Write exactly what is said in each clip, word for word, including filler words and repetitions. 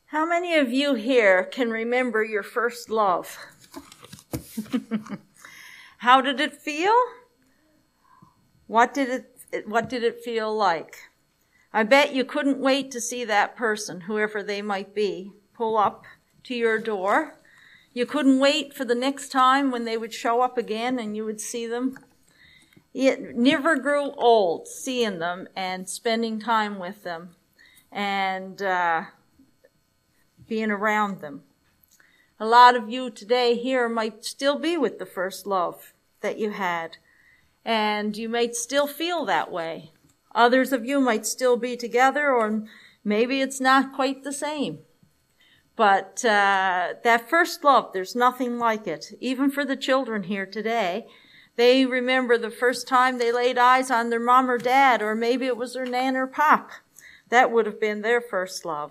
How many of you here can remember your first love? How did it feel? What did it, what did it feel like? I bet you couldn't wait to see that person, whoever they might be, pull up to your door. You couldn't wait for the next time when they would show up again and you would see them. It never grew old seeing them and spending time with them and uh, being around them. A lot of you today here might still be with the first love that you had, and you might still feel that way. Others of you might still be together, or maybe it's not quite the same. But uh, that first love, there's nothing like it. Even for the children here today, they remember the first time they laid eyes on their mom or dad, or maybe it was their nan or pop. That would have been their first love.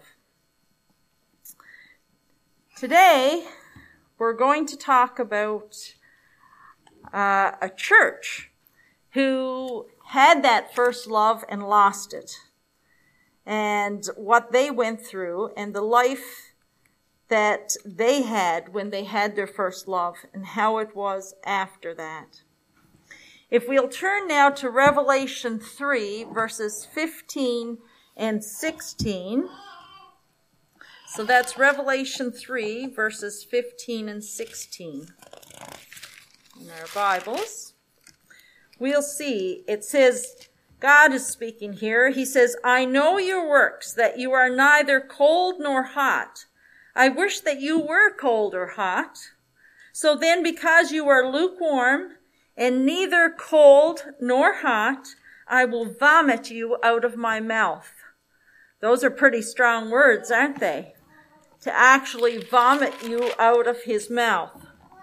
Today, we're going to talk about uh, a church who had that first love and lost it, and what they went through, and the life that they had when they had their first love, and how it was after that. If we'll turn now to Revelation three, verses fifteen and sixteen. So that's Revelation three, verses fifteen and sixteen. In our Bibles, we'll see, it says, God is speaking here. He says, I know your works, that you are neither cold nor hot. I wish that you were cold or hot. So then, because you are lukewarm and neither cold nor hot, I will vomit you out of my mouth. Those are pretty strong words, aren't they? To actually vomit you out of his mouth.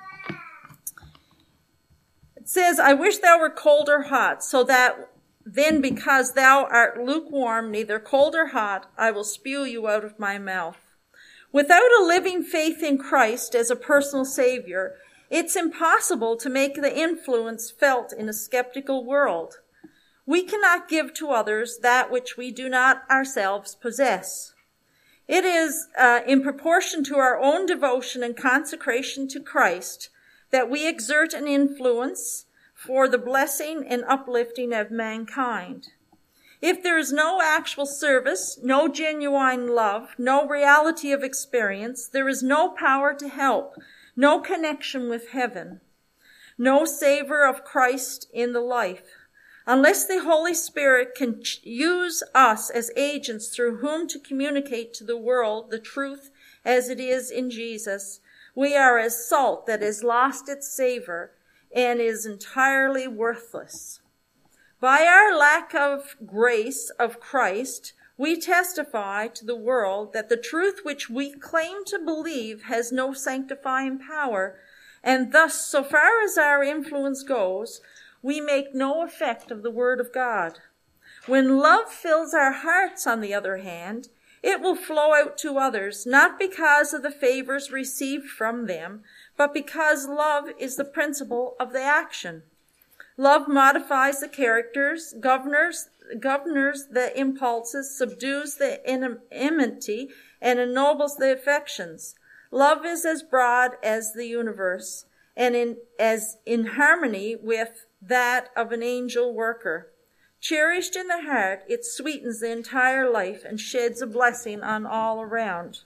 It says, I wish thou were cold or hot, so that then because thou art lukewarm, neither cold or hot, I will spew you out of my mouth. Without a living faith in Christ as a personal Savior, it's impossible to make the influence felt in a skeptical world. We cannot give to others that which we do not ourselves possess. It is uh, in proportion to our own devotion and consecration to Christ that we exert an influence for the blessing and uplifting of mankind. If there is no actual service, no genuine love, no reality of experience, there is no power to help, no connection with heaven, no savor of Christ in the life. Unless the Holy Spirit can use us as agents through whom to communicate to the world the truth as it is in Jesus, we are as salt that has lost its savor and is entirely worthless. By our lack of grace of Christ, we testify to the world that the truth which we claim to believe has no sanctifying power, and thus, so far as our influence goes, we make no effect of the Word of God. When love fills our hearts, on the other hand, it will flow out to others, not because of the favors received from them, but because love is the principle of the action. Love modifies the characters, governors, governors the impulses, subdues the enmity, and ennobles the affections. Love is as broad as the universe, and in, as in harmony with that of an angel worker. Cherished in the heart, it sweetens the entire life and sheds a blessing on all around.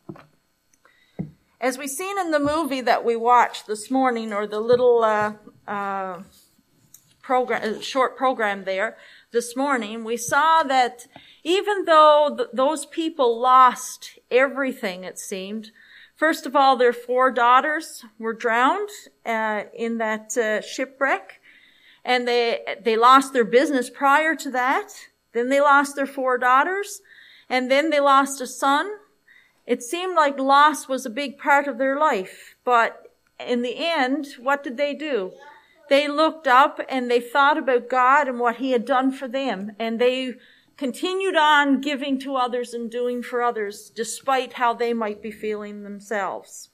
As we've seen in the movie that we watched this morning, or the little uh, uh, program, short program there this morning, we saw that even though th- those people lost everything, it seemed, first of all, their four daughters were drowned uh, in that uh, shipwreck. And they, they lost their business prior to that. Then they lost their four daughters. And then they lost a son. It seemed like loss was a big part of their life. But in the end, what did they do? They looked up and they thought about God and what he had done for them. And they continued on giving to others and doing for others, despite how they might be feeling themselves.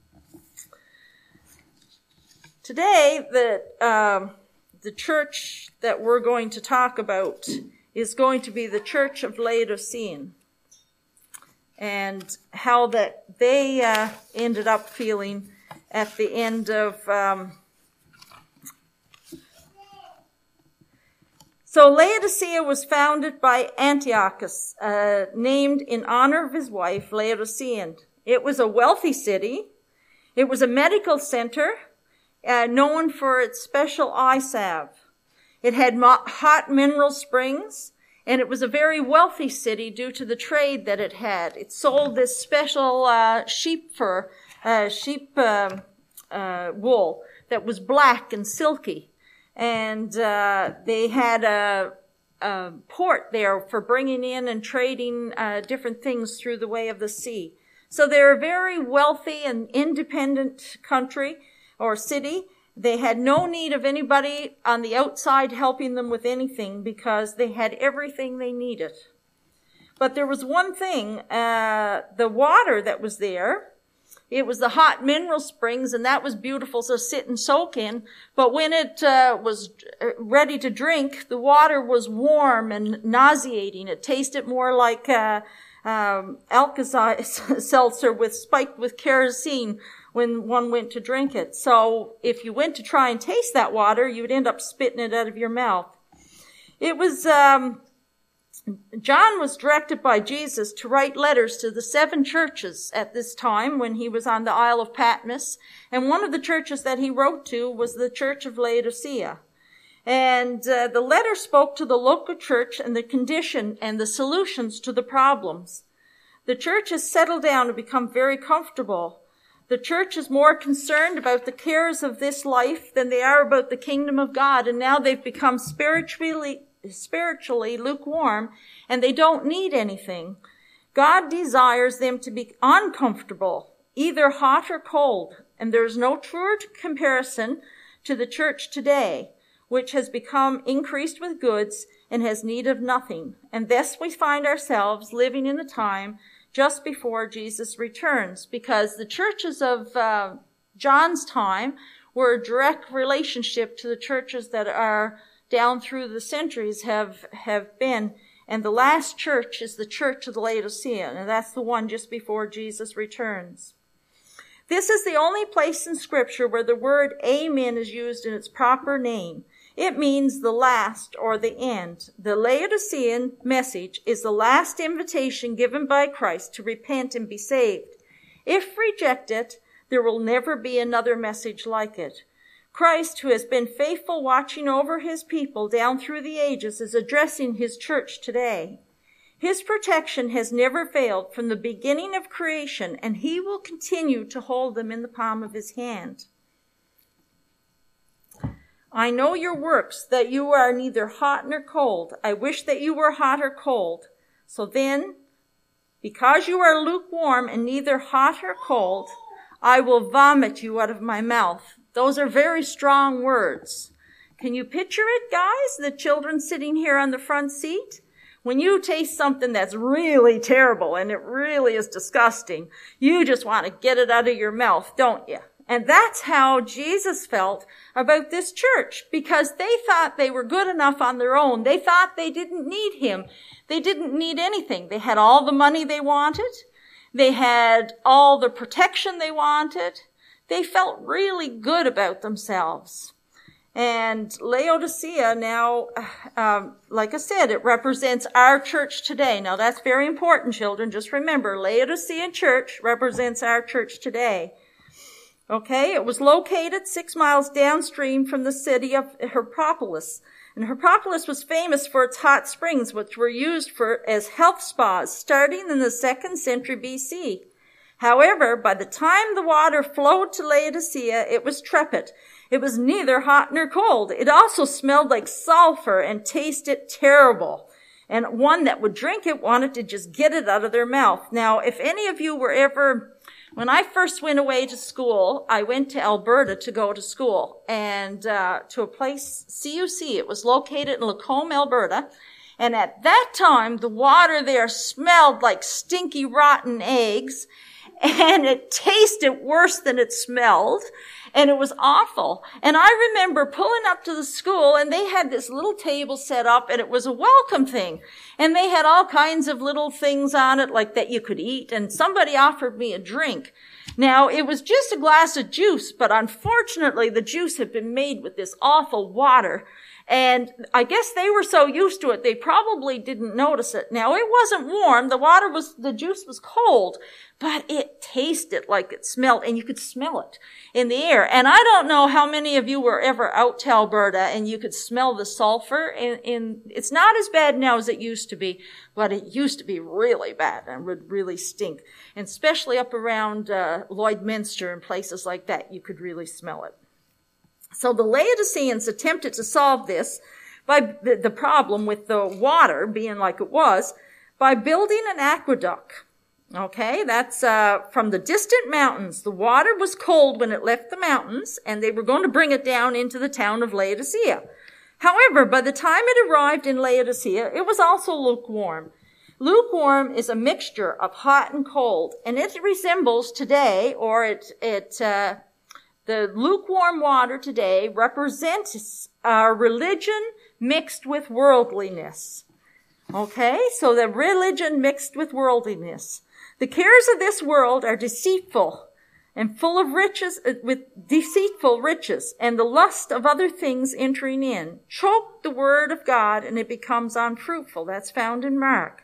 Today, the, um, The church that we're going to talk about is going to be the Church of Laodicean. and how that they uh, ended up feeling at the end of... Um, so Laodicea was founded by Antiochus, uh, named in honor of his wife, Laodicean. It was a wealthy city. It was a medical center, uh, known for its special eye salve. It had mo- hot mineral springs, and it was a very wealthy city due to the trade that it had. It sold this special uh, sheep fur, uh, sheep uh, uh, wool that was black and silky. And uh, they had a, a port there for bringing in and trading uh, different things through the way of the sea. So they're a very wealthy and independent country or city. They had no need of anybody on the outside helping them with anything because they had everything they needed. But there was one thing, uh, the water that was there, it was the hot mineral springs, and that was beautiful to sit and soak in. But when it uh, was ready to drink, the water was warm and nauseating. It tasted more like uh, um, Alka-Seltzer with spiked with kerosene when one went to drink it. So if you went to try and taste that water, you would end up spitting it out of your mouth. It was, um, John was directed by Jesus to write letters to the seven churches at this time when he was on the Isle of Patmos. And one of the churches that he wrote to was the church of Laodicea. And uh, the letter spoke to the local church and the condition and the solutions to the problems. The church has settled down and become very comfortable. The church is more concerned about the cares of this life than they are about the kingdom of God. And now they've become spiritually, spiritually lukewarm, and they don't need anything. God desires them to be uncomfortable, either hot or cold. And there is no truer comparison to the church today, which has become increased with goods and has need of nothing. And thus we find ourselves living in the time just before Jesus returns, because the churches of uh, John's time were a direct relationship to the churches that are down through the centuries have, have been. And the last church is the church of the Laodicea, and that's the one just before Jesus returns. This is the only place in Scripture where the word amen is used in its proper name. It means the last or the end. The Laodicean message is the last invitation given by Christ to repent and be saved. If rejected, there will never be another message like it. Christ, who has been faithful watching over his people down through the ages, is addressing his church today. His protection has never failed from the beginning of creation, and he will continue to hold them in the palm of his hand. I know your works, that you are neither hot nor cold. I wish that you were hot or cold. So then, because you are lukewarm and neither hot or cold, I will vomit you out of my mouth. Those are very strong words. Can you picture it, guys? The children sitting here on the front seat? When you taste something that's really terrible and it really is disgusting, you just want to get it out of your mouth, don't you? And that's how Jesus felt about this church, because they thought they were good enough on their own. They thought they didn't need him. They didn't need anything. They had all the money they wanted. They had all the protection they wanted. They felt really good about themselves. And Laodicea now, um, like I said, it represents our church today. Now that's very important, children. Just remember, Laodicean church represents our church today. Okay, it was located six miles downstream from the city of Hierapolis. And Hierapolis was famous for its hot springs, which were used for as health spas starting in the second century B C. However, by the time the water flowed to Laodicea, it was tepid. It was neither hot nor cold. It also smelled like sulfur and tasted terrible. And one that would drink it wanted to just get it out of their mouth. Now, if any of you were ever... When I first went away to school, I went to Alberta to go to school, and uh, to a place, C U C. It was located in Lacombe, Alberta. And at that time, the water there smelled like stinky, rotten eggs. and it tasted worse than it smelled, and it was awful. And I remember pulling up to the school, and they had this little table set up, and it was a welcome thing. And they had all kinds of little things on it, like that you could eat, and somebody offered me a drink. Now, it was just a glass of juice, but unfortunately, the juice had been made with this awful water. And I guess they were so used to it, they probably didn't notice it. Now, it wasn't warm. The water was, the juice was cold, but it tasted like it smelled, and you could smell it in the air. And I don't know how many of you were ever out to Alberta and you could smell the sulfur. And, and it's not as bad now as it used to be, but it used to be really bad and would really stink. And especially up around uh, Lloydminster and places like that, you could really smell it. So the Laodiceans attempted to solve this by the problem with the water being like it was by building an aqueduct. Okay, that's uh from the distant mountains. The water was cold when it left the mountains, and they were going to bring it down into the town of Laodicea. However, by the time it arrived in Laodicea, it was also lukewarm. Lukewarm is a mixture of hot and cold, and it resembles today, or it it uh the lukewarm water today represents our religion mixed with worldliness. Okay, so the religion mixed with worldliness. The cares of this world are deceitful and full of riches, with deceitful riches, and the lust of other things entering in choke the word of God, and it becomes unfruitful. That's found in Mark.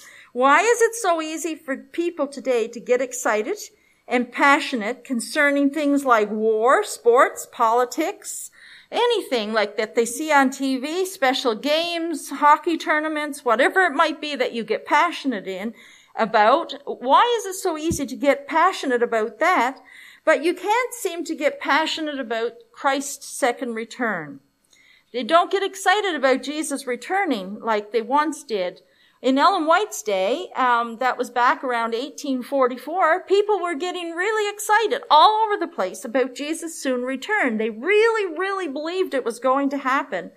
Why is it so easy for people today to get excited and passionate concerning things like war, sports, politics, anything like that they see on T V, special games, hockey tournaments, whatever it might be that you get passionate in about? Why is it so easy to get passionate about that, but you can't seem to get passionate about Christ's second return? They don't get excited about Jesus returning like they once did. In Ellen White's day, um, that was back around eighteen forty-four, people were getting really excited all over the place about Jesus' soon return. They really, really believed it was going to happen.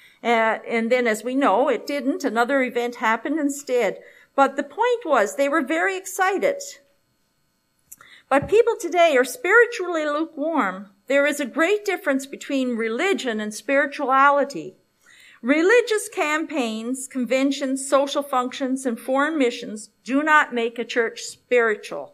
Uh, and then, as we know, it didn't. Another event happened instead. But the point was, they were very excited. But people today are spiritually lukewarm. There is a great difference between religion and spirituality. Religious campaigns, conventions, social functions, and foreign missions do not make a church spiritual.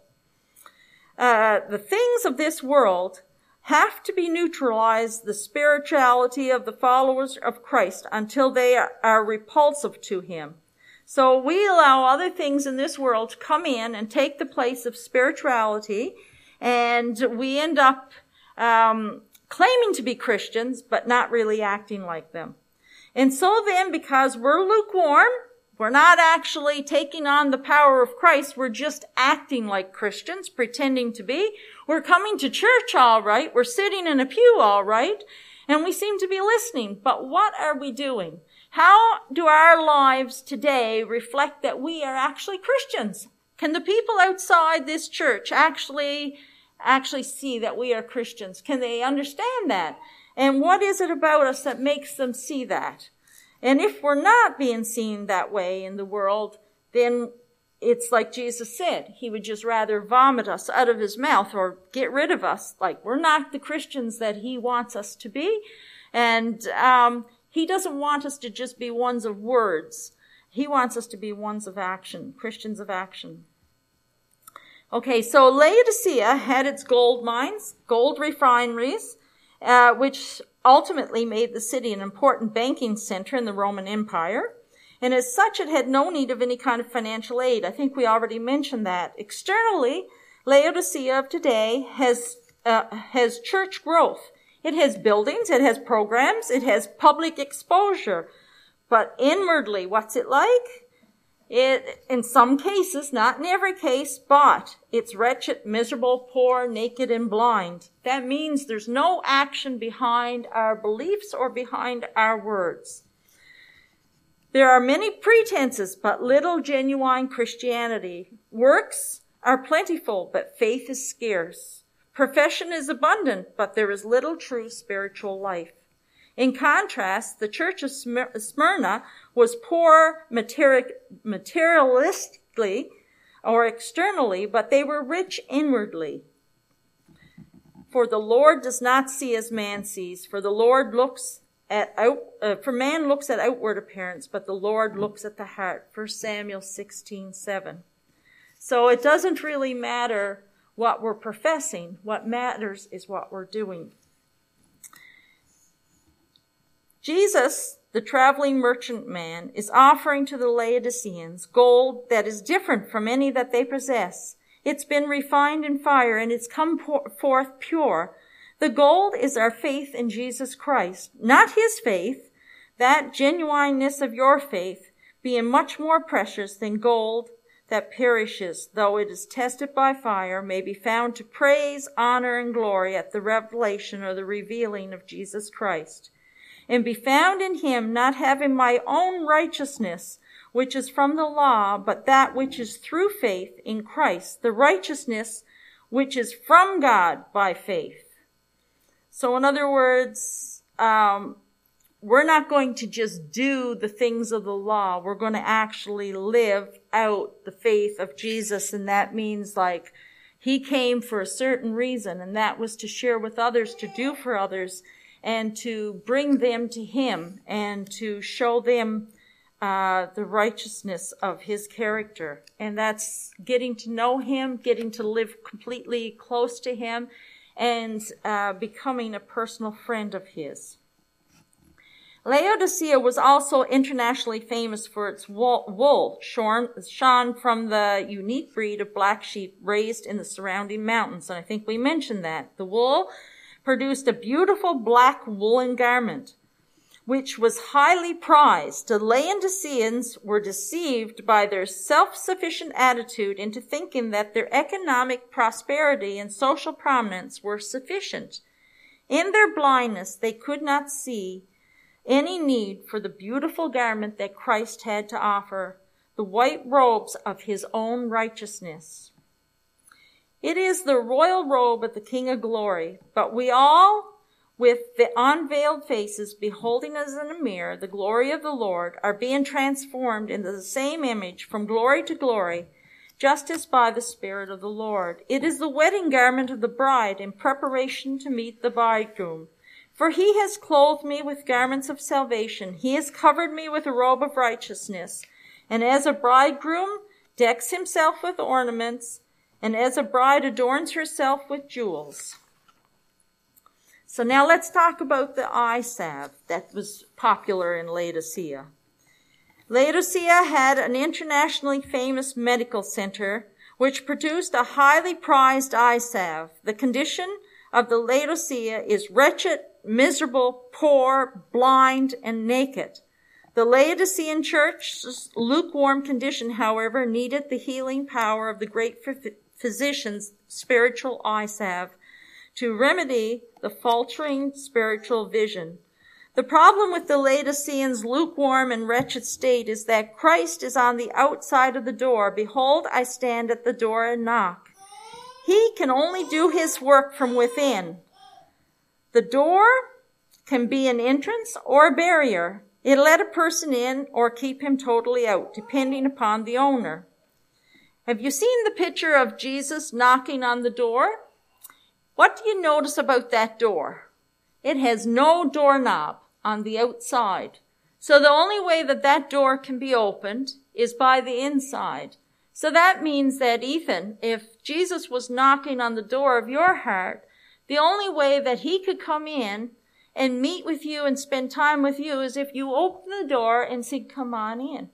Uh, the things of this world have to be neutralized, the spirituality of the followers of Christ, until they are, are repulsive to him. So we allow other things in this world to come in and take the place of spirituality, and we end up um, claiming to be Christians, but not really acting like them. And so then, because we're lukewarm, we're not actually taking on the power of Christ, we're just acting like Christians, pretending to be. We're coming to church all right, we're sitting in a pew all right, and we seem to be listening. But what are we doing? How do our lives today reflect that we are actually Christians? Can the people outside this church actually, actually see that we are Christians? Can they understand that? And what is it about us that makes them see that? And if we're not being seen that way in the world, then it's like Jesus said. He would just rather vomit us out of his mouth or get rid of us. Like, we're not the Christians that he wants us to be. And um he doesn't want us to just be ones of words. He wants us to be ones of action, Christians of action. Okay, so Laodicea had its gold mines, gold refineries, Uh, which ultimately made the city an important banking center in the Roman Empire. And as such, it had no need of any kind of financial aid. I think we already mentioned that. Externally, Laodicea of today has uh, has church growth. It has buildings, it has programs, it has public exposure. But inwardly, what's it like? It, in some cases, not in every case, but it's wretched, miserable, poor, naked, and blind. That means there's no action behind our beliefs or behind our words. There are many pretenses, but little genuine Christianity. Works are plentiful, but faith is scarce. Profession is abundant, but there is little true spiritual life. In contrast, the church of Smyrna was poor materialistically, or externally, but they were rich inwardly. For the Lord does not see as man sees, for the Lord looks at out, uh, for man looks at outward appearance, but the Lord looks at the heart. First Samuel sixteen seven. So it doesn't really matter what we're professing. What matters is what we're doing. Jesus, the traveling merchant man, is offering to the Laodiceans gold that is different from any that they possess. It's been refined in fire, and it's come forth pure. The gold is our faith in Jesus Christ, not his faith, that genuineness of your faith being much more precious than gold that perishes, though it is tested by fire, may be found to praise, honor, and glory at the revelation or the revealing of Jesus Christ. And be found in him, not having my own righteousness, which is from the law, but that which is through faith in Christ, the righteousness which is from God by faith. So in other words, um, we're not going to just do the things of the law. We're going to actually live out the faith of Jesus. And that means like he came for a certain reason, and that was to share with others, to do for others, and to bring them to him and to show them Uh, the righteousness of his character. And that's getting to know him, getting to live completely close to him, and uh, becoming a personal friend of his. Laodicea was also internationally famous for its wool, shorn from the unique breed of black sheep raised in the surrounding mountains. And I think we mentioned that. The wool produced a beautiful black woolen garment, which was highly prized. The Laodiceans were deceived by their self-sufficient attitude into thinking that their economic prosperity and social prominence were sufficient. In their blindness, they could not see any need for the beautiful garment that Christ had to offer, the white robes of his own righteousness. It is the royal robe of the King of Glory, but we all, with the unveiled faces, beholding as in a mirror the glory of the Lord, are being transformed into the same image from glory to glory, just as by the Spirit of the Lord. It is the wedding garment of the bride in preparation to meet the bridegroom. For he has clothed me with garments of salvation. He has covered me with a robe of righteousness. And as a bridegroom decks himself with ornaments, and as a bride adorns herself with jewels. So now let's talk about the eye salve that was popular in Laodicea. Laodicea had an internationally famous medical center which produced a highly prized eye salve. The condition of the Laodicea is wretched, miserable, poor, blind, and naked. The Laodicean church's lukewarm condition, however, needed the healing power of the great physician's spiritual eye salve to remedy the faltering spiritual vision. The problem with the Laodiceans' lukewarm and wretched state is that Christ is on the outside of the door. Behold, I stand at the door and knock. He can only do his work from within. The door can be an entrance or a barrier. It let a person in or keep him totally out, depending upon the owner. Have you seen the picture of Jesus knocking on the door? What do you notice about that door? It has no doorknob on the outside. So the only way that that door can be opened is by the inside. So that means that, Ethan, if Jesus was knocking on the door of your heart, the only way that he could come in and meet with you and spend time with you is if you open the door and say, come on in.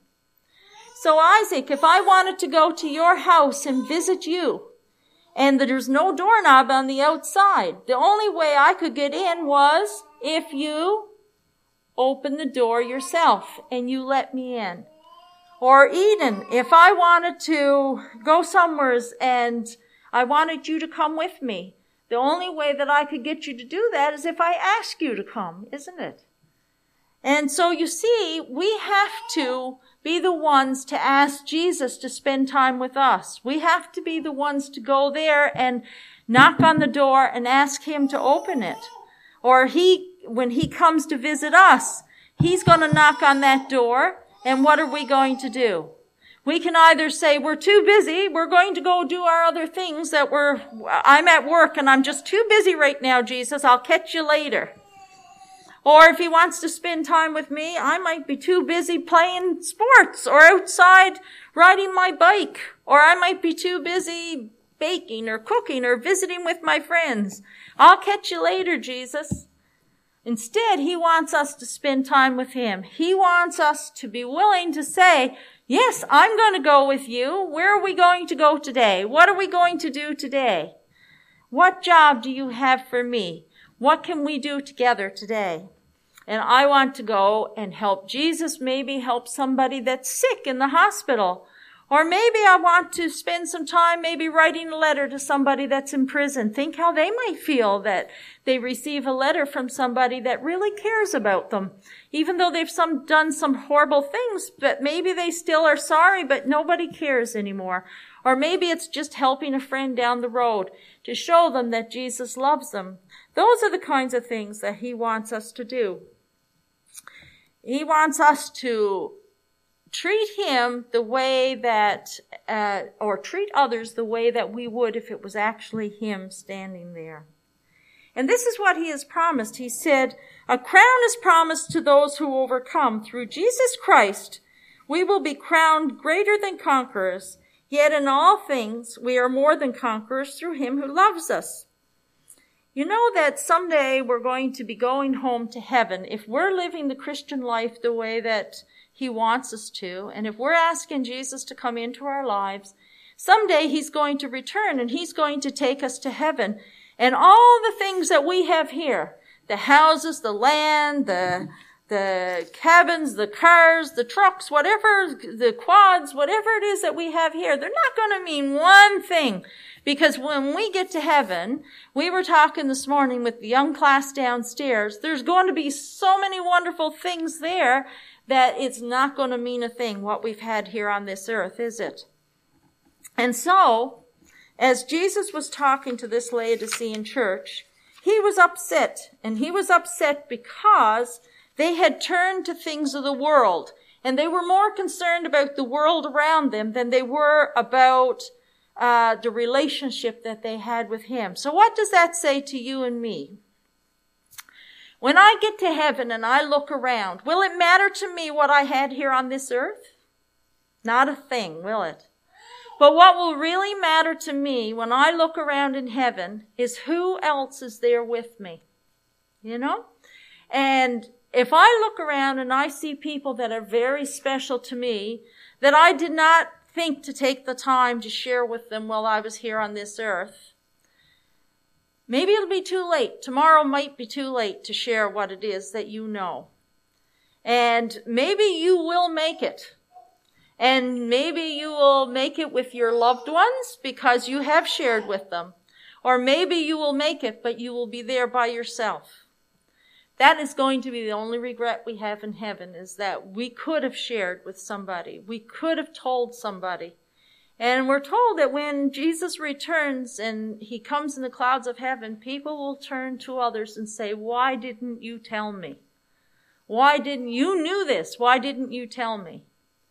So Isaac, if I wanted to go to your house and visit you, and there's no doorknob on the outside, the only way I could get in was if you open the door yourself and you let me in. Or Eden, if I wanted to go somewhere and I wanted you to come with me, the only way that I could get you to do that is if I ask you to come, isn't it? And so you see, we have to be the ones to ask Jesus to spend time with us. We have to be the ones to go there and knock on the door and ask him to open it. Or he, when he comes to visit us, he's going to knock on that door, and what are we going to do? We can either say, we're too busy, we're going to go do our other things that we're, I'm at work and I'm just too busy right now, Jesus, I'll catch you later. Or if he wants to spend time with me, I might be too busy playing sports or outside riding my bike. Or I might be too busy baking or cooking or visiting with my friends. I'll catch you later, Jesus. Instead, he wants us to spend time with him. He wants us to be willing to say, yes, I'm going to go with you. Where are we going to go today? What are we going to do today? What job do you have for me? What can we do together today? And I want to go and help Jesus, maybe help somebody that's sick in the hospital. Or maybe I want to spend some time maybe writing a letter to somebody that's in prison. Think how they might feel that they receive a letter from somebody that really cares about them. Even though they've some done some horrible things, but maybe they still are sorry, but nobody cares anymore. Or maybe it's just helping a friend down the road to show them that Jesus loves them. Those are the kinds of things that he wants us to do. He wants us to treat him the way that, uh, or treat others the way that we would if it was actually him standing there. And this is what he has promised. He said, a crown is promised to those who overcome. Through Jesus Christ, we will be crowned greater than conquerors. Yet in all things, we are more than conquerors through him who loves us. You know that someday we're going to be going home to heaven if we're living the Christian life the way that he wants us to, and if we're asking Jesus to come into our lives, someday he's going to return and he's going to take us to heaven. And all the things that we have here, the houses, the land, the the cabins, the cars, the trucks, whatever, the quads, whatever it is that we have here, they're not going to mean one thing. Because when we get to heaven, we were talking this morning with the young class downstairs, there's going to be so many wonderful things there that it's not going to mean a thing what we've had here on this earth, is it? And so, as Jesus was talking to this Laodicean church, he was upset. And he was upset because they had turned to things of the world. And they were more concerned about the world around them than they were about uh, the relationship that they had with him. So what does that say to you and me? When I get to heaven and I look around, will it matter to me what I had here on this earth? Not a thing, will it? But what will really matter to me when I look around in heaven is who else is there with me. You know? And if I look around and I see people that are very special to me, that I did not think to take the time to share with them while I was here on this earth, maybe it'll be too late. Tomorrow might be too late to share what it is that you know. And maybe you will make it. And maybe you will make it with your loved ones because you have shared with them. Or maybe you will make it, but you will be there by yourself. That is going to be the only regret we have in heaven, is that we could have shared with somebody. We could have told somebody. And we're told that when Jesus returns and he comes in the clouds of heaven, people will turn to others and say, why didn't you tell me? Why didn't you knew this? Why didn't you tell me?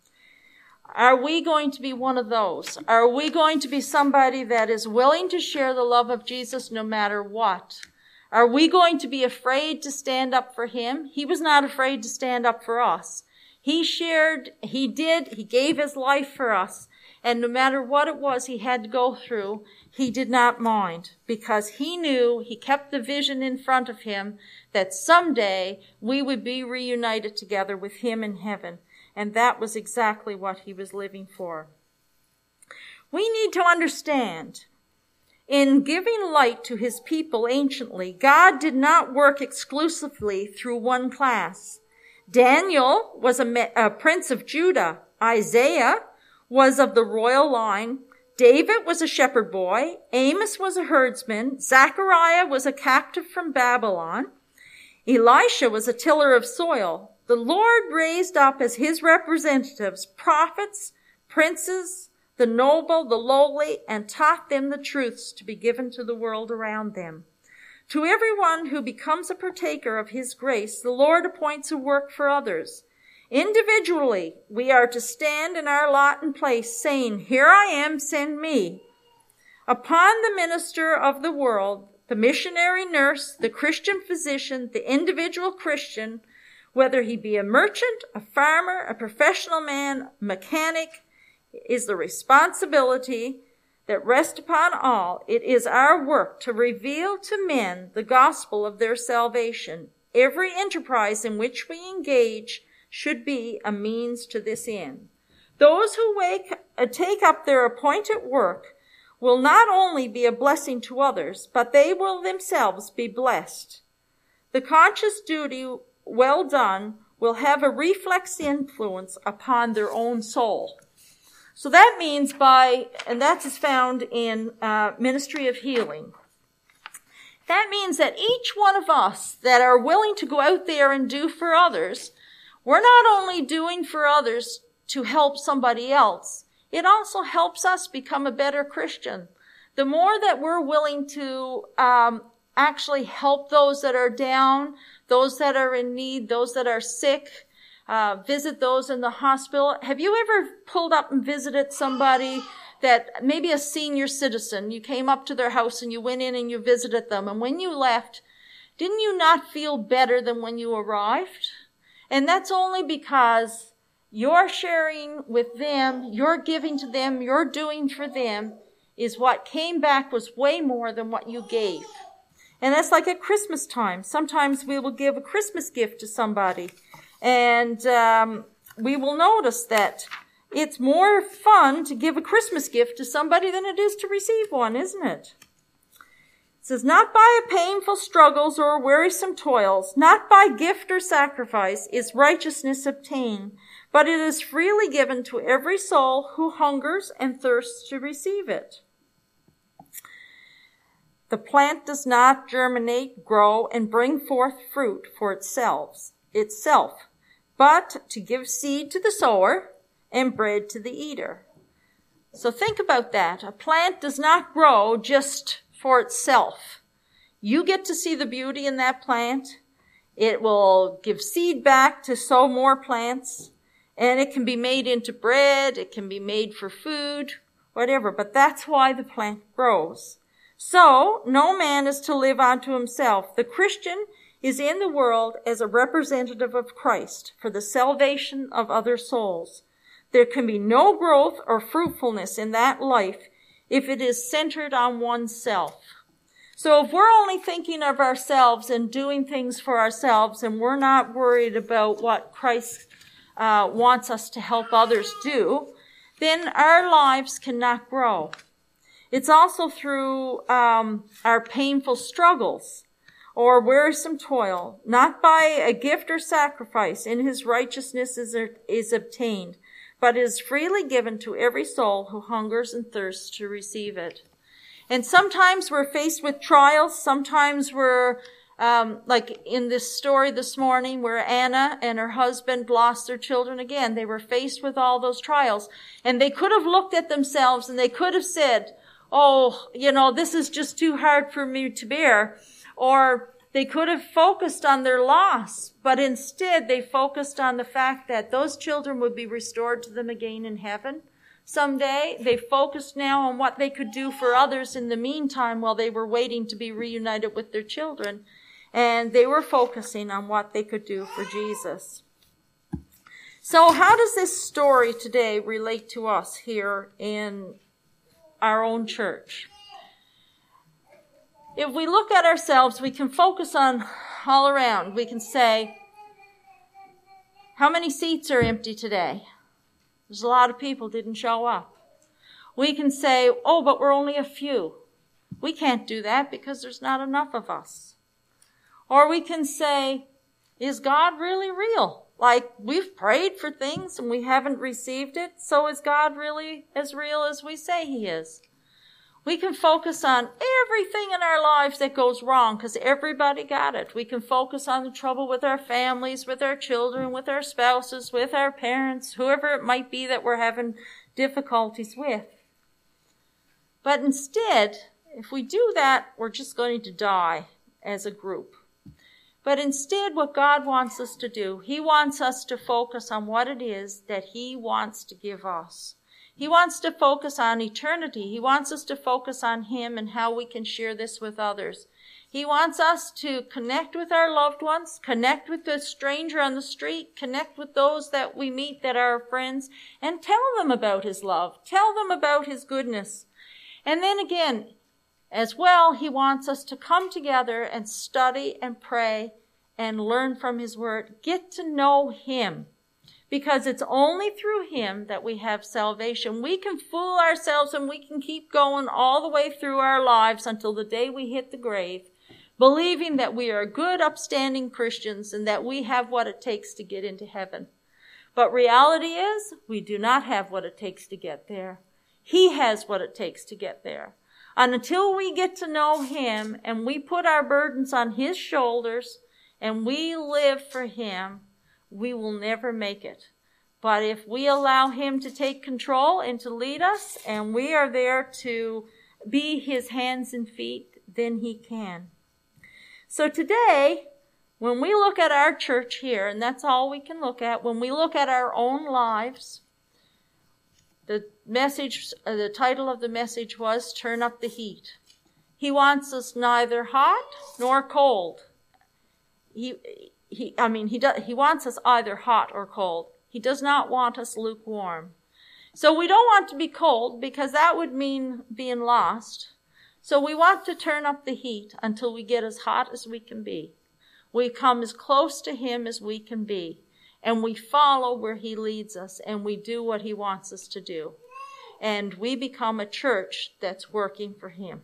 Are we going to be one of those? Are we going to be somebody that is willing to share the love of Jesus no matter what? Are we going to be afraid to stand up for him? He was not afraid to stand up for us. He shared, he did, he gave his life for us. And no matter what it was he had to go through, he did not mind, because he knew, he kept the vision in front of him that someday we would be reunited together with him in heaven. And that was exactly what he was living for. We need to understand, in giving light to his people anciently, God did not work exclusively through one class. Daniel was a, a prince of Judah. Isaiah was of the royal line. David was a shepherd boy. Amos was a herdsman. Zechariah was a captive from Babylon. Elisha was a tiller of soil. The Lord raised up as his representatives prophets, princes, the noble, the lowly, and taught them the truths to be given to the world around them. To everyone who becomes a partaker of his grace, the Lord appoints a work for others. Individually, we are to stand in our lot and place, saying, "Here I am, send me." Upon the minister of the world, the missionary nurse, the Christian physician, the individual Christian, whether he be a merchant, a farmer, a professional man, mechanic, is the responsibility that rests upon all. It is our work to reveal to men the gospel of their salvation. Every enterprise in which we engage should be a means to this end. Those who wake, uh, take up their appointed work will not only be a blessing to others, but they will themselves be blessed. The conscious duty well done will have a reflex influence upon their own soul. So that means by, and that is found in uh, Ministry of Healing. That means that each one of us that are willing to go out there and do for others, we're not only doing for others to help somebody else, it also helps us become a better Christian. The more that we're willing to um, actually help those that are down, those that are in need, those that are sick, uh, visit those in the hospital. Have you ever pulled up and visited somebody that maybe a senior citizen, you came up to their house and you went in and you visited them, and when you left, didn't you not feel better than when you arrived? And that's only because you're sharing with them, you're giving to them, you're doing for them, is what came back was way more than what you gave. And that's like at Christmas time. Sometimes we will give a Christmas gift to somebody, and um, we will notice that it's more fun to give a Christmas gift to somebody than it is to receive one, isn't it? It says, "Not by painful struggles or wearisome toils, not by gift or sacrifice is righteousness obtained, but it is freely given to every soul who hungers and thirsts to receive it." The plant does not germinate, grow, and bring forth fruit for itself, itself, but to give seed to the sower and bread to the eater. So think about that. A plant does not grow just for itself. You get to see the beauty in that plant. It will give seed back to sow more plants, and it can be made into bread, it can be made for food, whatever, but that's why the plant grows. So, no man is to live unto himself. The Christian is in the world as a representative of Christ for the salvation of other souls. There can be no growth or fruitfulness in that life if it is centered on oneself. So if we're only thinking of ourselves and doing things for ourselves, and we're not worried about what Christ uh, wants us to help others do, then our lives cannot grow. It's also through um, our painful struggles or wearisome toil, not by a gift or sacrifice in his righteousness is, is obtained, but is freely given to every soul who hungers and thirsts to receive it. And sometimes we're faced with trials. Sometimes we're, um, like in this story this morning where Anna and her husband lost their children again. They were faced with all those trials. And they could have looked at themselves and they could have said, "Oh, you know, this is just too hard for me to bear." Or they could have focused on their loss, but instead they focused on the fact that those children would be restored to them again in heaven someday. They focused now on what they could do for others in the meantime while they were waiting to be reunited with their children. And they were focusing on what they could do for Jesus. So how does this story today relate to us here in our own church? If we look at ourselves, we can focus on all around. We can say, how many seats are empty today? There's a lot of people didn't show up. We can say, oh, but we're only a few. We can't do that because there's not enough of us. Or we can say, is God really real? Like, we've prayed for things and we haven't received it, so is God really as real as we say he is? We can focus on everything in our lives that goes wrong because everybody got it. We can focus on the trouble with our families, with our children, with our spouses, with our parents, whoever it might be that we're having difficulties with. But instead, if we do that, we're just going to die as a group. But instead, what God wants us to do, he wants us to focus on what it is that he wants to give us. He wants to focus on eternity. He wants us to focus on him and how we can share this with others. He wants us to connect with our loved ones, connect with the stranger on the street, connect with those that we meet that are our friends, and tell them about his love. Tell them about his goodness. And then again, as well, he wants us to come together and study and pray and learn from his word. Get to know him, because it's only through him that we have salvation. We can fool ourselves and we can keep going all the way through our lives until the day we hit the grave, believing that we are good, upstanding Christians and that we have what it takes to get into heaven. But reality is, we do not have what it takes to get there. He has what it takes to get there. And until we get to know him and we put our burdens on his shoulders and we live for him, we will never make it. But if we allow him to take control and to lead us, and we are there to be his hands and feet, then he can. So today, when we look at our church here, and that's all we can look at, when we look at our own lives, the message, uh, the title of the message was Turn Up the Heat. He wants us neither hot nor cold. He, he, I mean, he does, he wants us either hot or cold. He does not want us lukewarm. So we don't want to be cold, because that would mean being lost. So we want to turn up the heat until we get as hot as we can be. We come as close to him as we can be. And we follow where he leads us, and we do what he wants us to do. And we become a church that's working for him.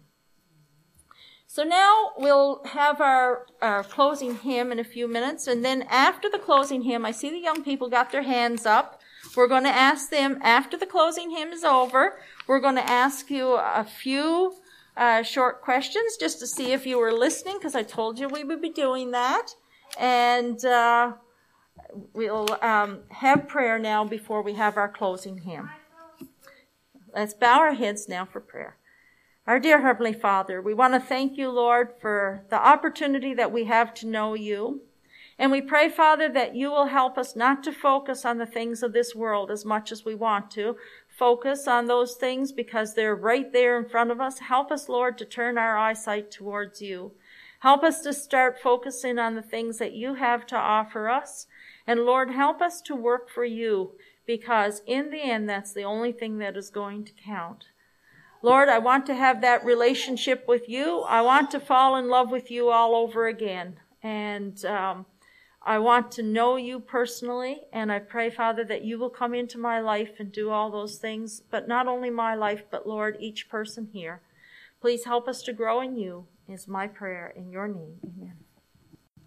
So now we'll have our, our closing hymn in a few minutes. And then after the closing hymn, I see the young people got their hands up. We're going to ask them, after the closing hymn is over, we're going to ask you a few uh, short questions just to see if you were listening, because I told you we would be doing that. And uh, we'll um, have prayer now before we have our closing hymn. Let's bow our heads now for prayer. Our dear Heavenly Father, we want to thank you, Lord, for the opportunity that we have to know you. And we pray, Father, that you will help us not to focus on the things of this world as much as we want to. Focus on those things because they're right there in front of us. Help us, Lord, to turn our eyesight towards you. Help us to start focusing on the things that you have to offer us. And Lord, help us to work for you, because in the end, that's the only thing that is going to count. Lord, I want to have that relationship with you. I want to fall in love with you all over again. And um, I want to know you personally. And I pray, Father, that you will come into my life and do all those things. But not only my life, but Lord, each person here. Please help us to grow in you is my prayer in your name. Amen.